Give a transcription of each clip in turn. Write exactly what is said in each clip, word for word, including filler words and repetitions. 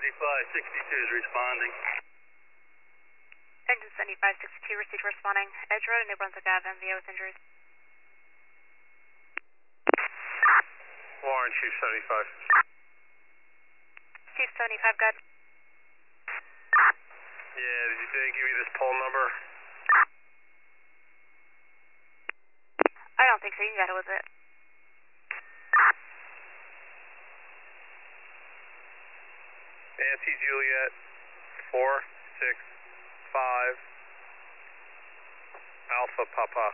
seventy-five sixty-two is responding. Engine seventy-five sixty-two received responding. Edge Road and New Brunswick Avenue, M V A with injuries. Warren, Chief seventy-five. Chief seventy-five, good. Yeah, did you, did they give you this poll number? I don't think so. You can get it with it. Nancy Juliet, four six five, Alpha Papa.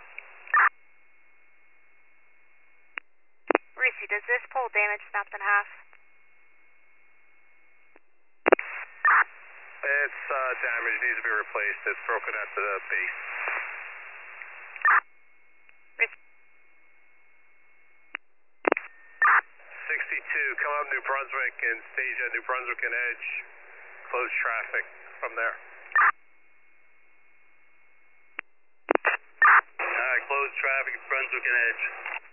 Reese, does this pole damage snapped in half? It's uh, damaged, needs to be replaced. It's broken at the base. Reese. sixty-two, come up New Brunswick and stage at New Brunswick and Edge. Close traffic from there. Alright, close traffic at Brunswick and Edge.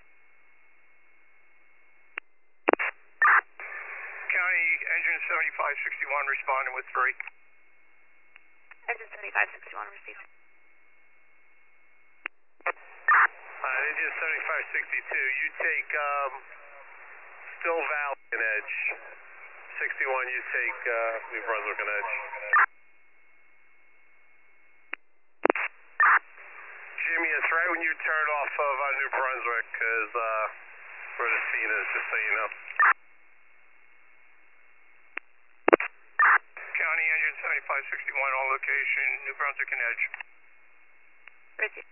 County engine seventy-five sixty-one responding with three. Engine seventy-five sixty-one received. Uh, engine seventy-five sixty-two, you take um, Still Valley and Edge. sixty-one, you take uh, New Brunswick and Edge. Jimmy, it's right when you turn off of uh, New Brunswick, because uh, where the scene is, just so you know. County engine seventy-five sixty-one on location, New Brunswick and Edge. Reese.